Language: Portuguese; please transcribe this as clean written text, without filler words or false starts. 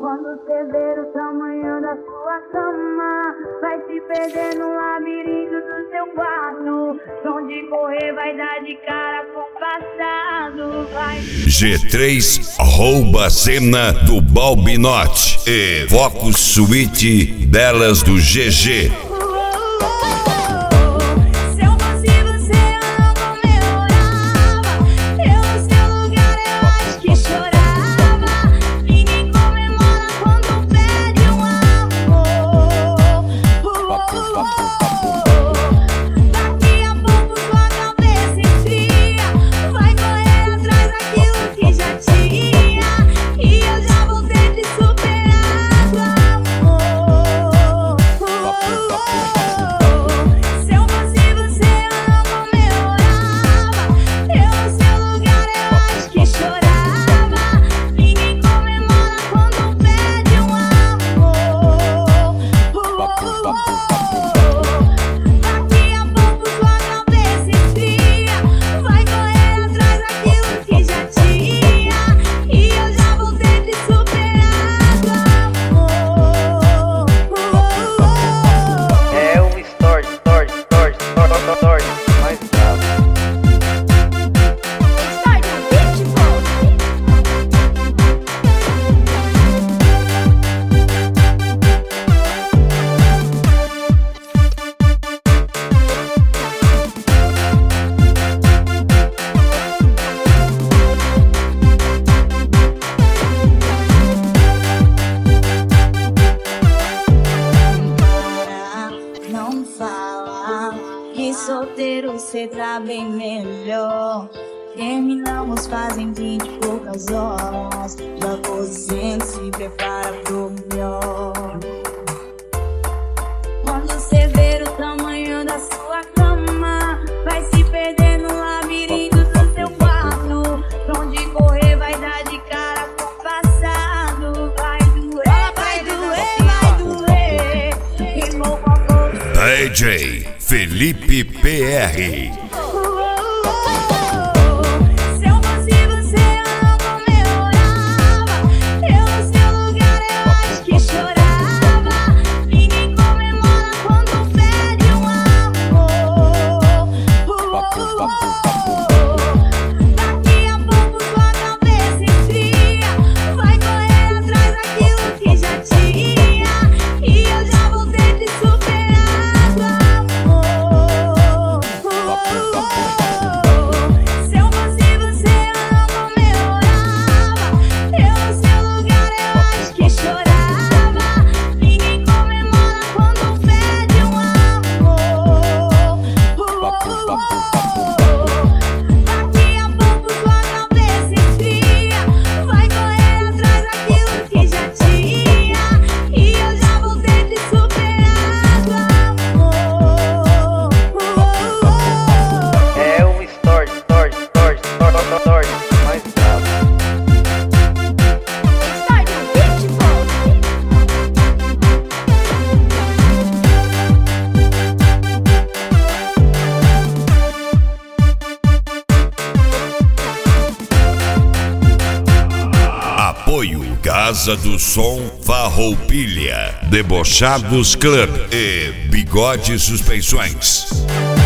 Quando você ver o tamanho da sua cama, vai se perder no labirinto do seu quarto. Pra onde correr vai dar de cara com o passado. G3 rouba a cena do Balbinote e Focus Suite delas do GG. Solteiro cê tá bem melhor. Terminamos fazem 20 e poucas horas. Já você se prepara pro melhor. Quando cê ver o tamanho da sua cama, vai se perder no labirinto do seu quarto. Pra onde correr vai dar de cara com o passado. Vai doer, vai doer, vai doer. Rimou com a DJ Felipe PR. Apoio Casa do Som Farroupilha, Debochados Club e Bigode Suspensões.